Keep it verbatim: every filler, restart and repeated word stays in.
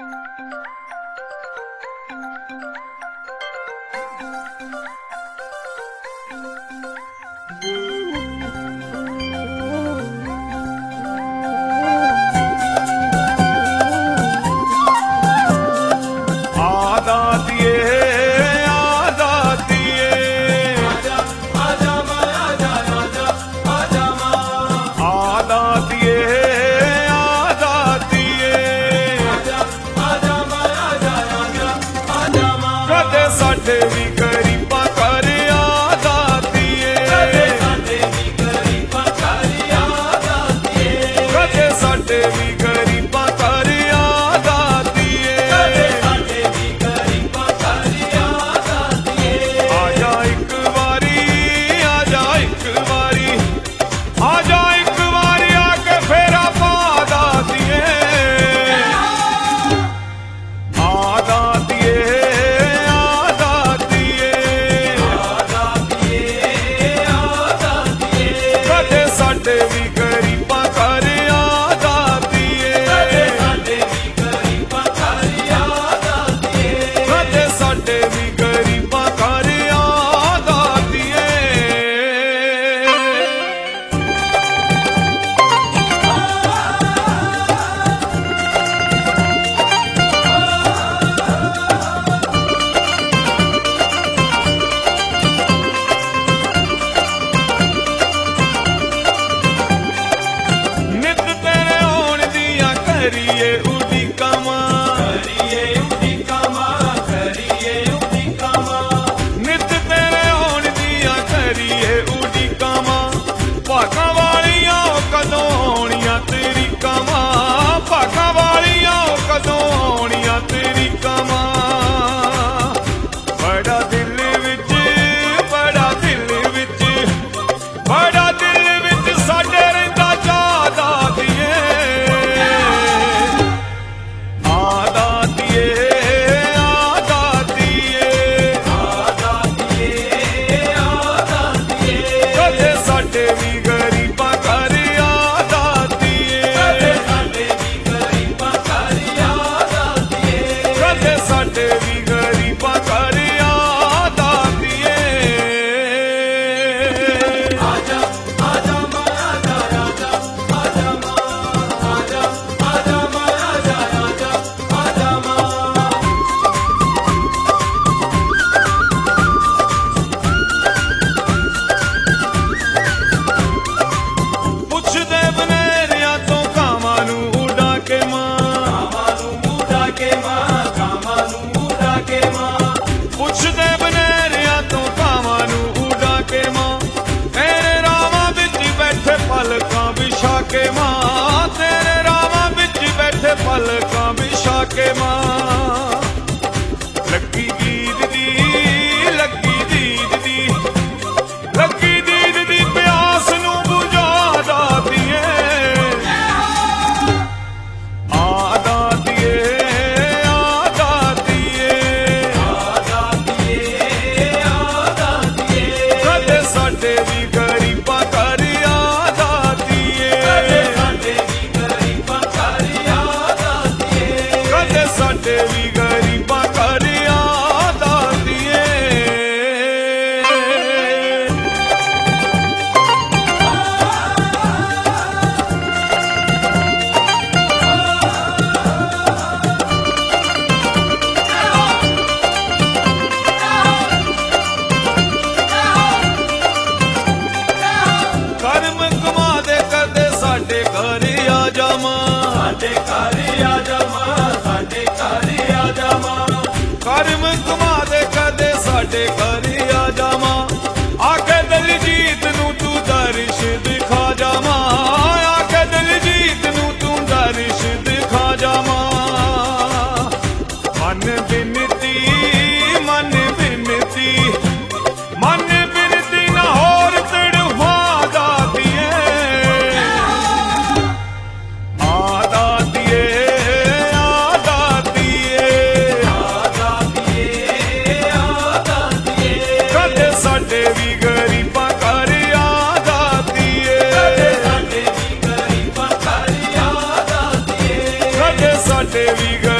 पलकां बिछा के मां लगी दीद दी लगी दीद दी लगी दीद दी प्यास नूं बुझा दातिए आ दातिए आ दातिए आ दातिए आ दातिए कदे साडे भी गरीबां घर आ दातिए कदे साडे भी गरीबां घर आ दातिए कदे साडे भी गरीबां घर आ दातिए कर्म कमा दे कदे साडे घर आ जावां साडे घर आ जावां साडे घर आ जावां कर्म कमा दे कदे साडे घर आ जावां आके दलजीत नूं तू दर्श दिखा जावां आके दलजीत नूं तू दर्श दिखा जावां मन बिनती मन बिनती मन बिनती ना होर तड़फा दातिए आ दातिए आ दातिए आ दातिए आ दातिए कदे साडे भी गरीबां घर आ दातिए कदे साडे भी गरीबां घर आ दातिए कदे साडे भी